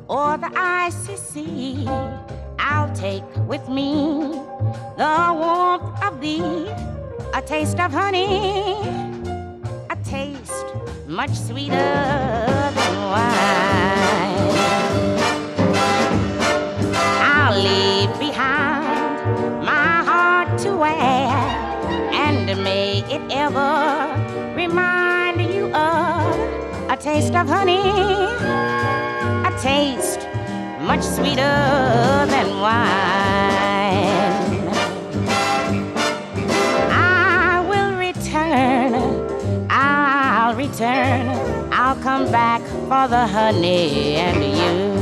or the icy sea. I'll take with me the warmth of thee, a taste of honey, a taste much sweeter than wine. I'll leave behind my heart to wear, and may it ever remind you of a taste of honey, a taste much sweeter than wine. I'll return, I'll come back for the honey and you.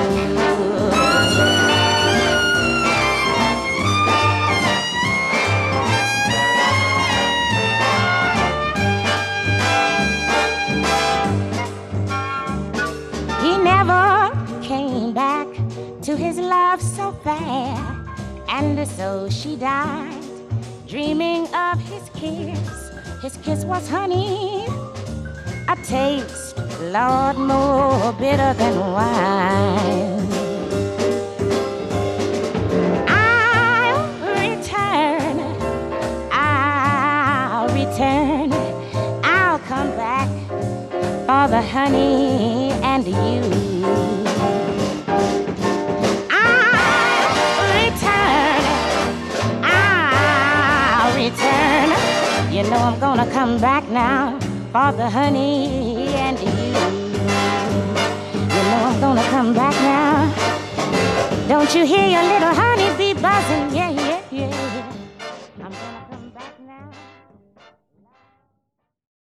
He never came back to his love so fair, and so she died, dreaming of his kiss. His kiss was honey, a taste, Lord, more bitter than wine. I'll return, I'll come back for the honey and you. I'll return. You know I'm gonna come back now for the honey and you. You know I'm gonna come back now. Don't you hear your little honey bee buzzing? Yeah,